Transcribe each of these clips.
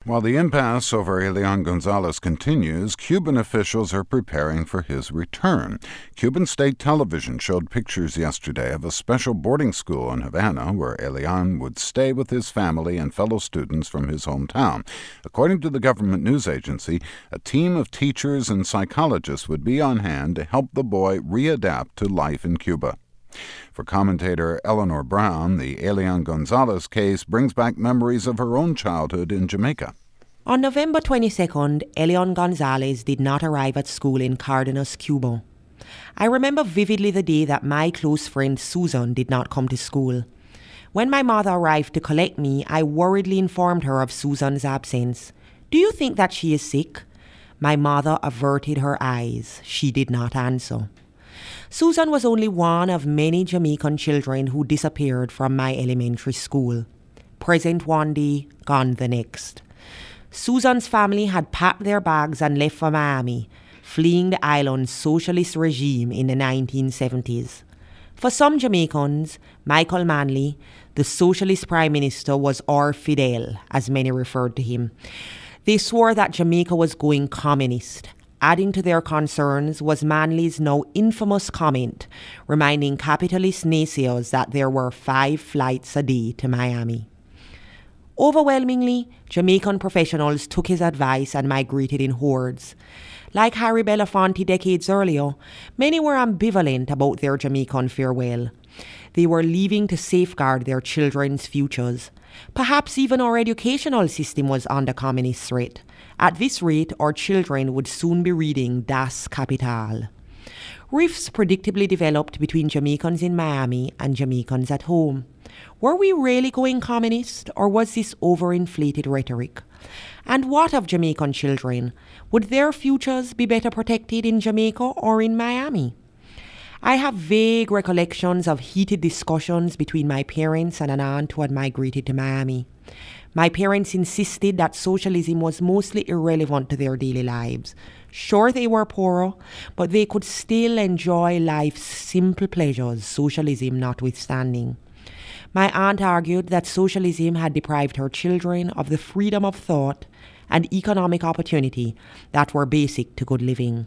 While the impasse over Elian Gonzalez continues, Cuban officials are preparing for his return. Cuban state television showed pictures yesterday of a special boarding school in Havana where Elian would stay with his family and fellow students from his hometown. According to the government news agency, a team of teachers and psychologists would be on hand to help the boy readapt to life in Cuba. For commentator Eleanor Brown, the Elian Gonzalez case brings back memories of her own childhood in Jamaica. On November 22nd, Elian Gonzalez did not arrive at school in Cardenas, Cuba. I remember vividly the day that my close friend Susan did not come to school. When my mother arrived to collect me, I worriedly informed her of Susan's absence. "Do you think that she is sick?" My mother averted her eyes. She did not answer. Susan was only one of many Jamaican children who disappeared from my elementary school. Present one day, gone the next. Susan's family had packed their bags and left for Miami, fleeing the island's socialist regime in the 1970s. For some Jamaicans, Michael Manley, the socialist prime minister, was our Fidel, as many referred to him. They swore that Jamaica was going communist. Adding to their concerns was Manley's now infamous comment, reminding capitalist naysayers that there were 5 flights a day to Miami. Overwhelmingly, Jamaican professionals took his advice and migrated in hordes. Like Harry Belafonte decades earlier, many were ambivalent about their Jamaican farewell. They were leaving to safeguard their children's futures. Perhaps even our educational system was under communist threat. At this rate, our children would soon be reading Das Kapital. Rifts predictably developed between Jamaicans in Miami and Jamaicans at home. Were we really going communist, or was this overinflated rhetoric? And what of Jamaican children? Would their futures be better protected in Jamaica or in Miami? I have vague recollections of heated discussions between my parents and an aunt who had migrated to Miami. My parents insisted that socialism was mostly irrelevant to their daily lives. Sure, they were poorer, but they could still enjoy life's simple pleasures, socialism notwithstanding. My aunt argued that socialism had deprived her children of the freedom of thought and economic opportunity that were basic to good living.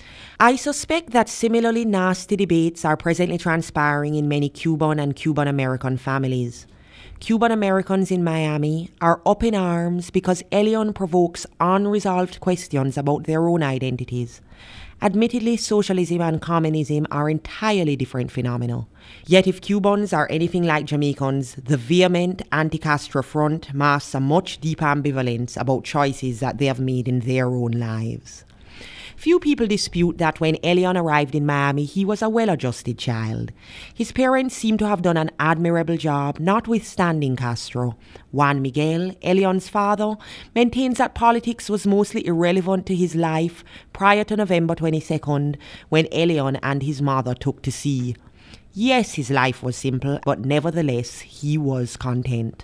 I suspect that similarly nasty debates are presently transpiring in many Cuban and Cuban-American families. Cuban Americans in Miami are up in arms because Elian provokes unresolved questions about their own identities. Admittedly, socialism and communism are entirely different phenomena. Yet if Cubans are anything like Jamaicans, the vehement anti-Castro front masks a much deeper ambivalence about choices that they have made in their own lives. Few people dispute that when Elian arrived in Miami, he was a well-adjusted child. His parents seem to have done an admirable job, notwithstanding Castro. Juan Miguel, Elian's father, maintains that politics was mostly irrelevant to his life prior to November 22nd, when Elian and his mother took to sea. Yes, his life was simple, but nevertheless, he was content.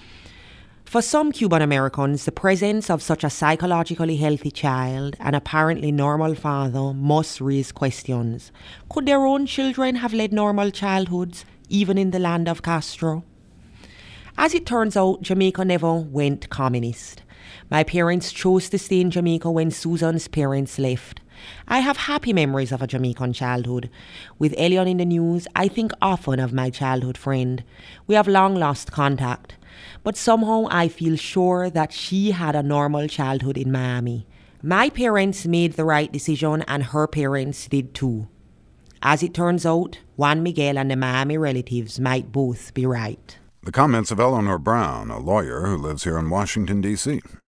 For some Cuban Americans, the presence of such a psychologically healthy child and apparently normal father must raise questions. Could their own children have led normal childhoods, even in the land of Castro? As it turns out, Jamaica never went communist. My parents chose to stay in Jamaica when Susan's parents left. I have happy memories of a Jamaican childhood. With Elian in the news, I think often of my childhood friend. We have long lost contact. But somehow I feel sure that she had a normal childhood in Miami. My parents made the right decision and her parents did too. As it turns out, Juan Miguel and the Miami relatives might both be right. The comments of Eleanor Brown, a lawyer who lives here in Washington, D.C.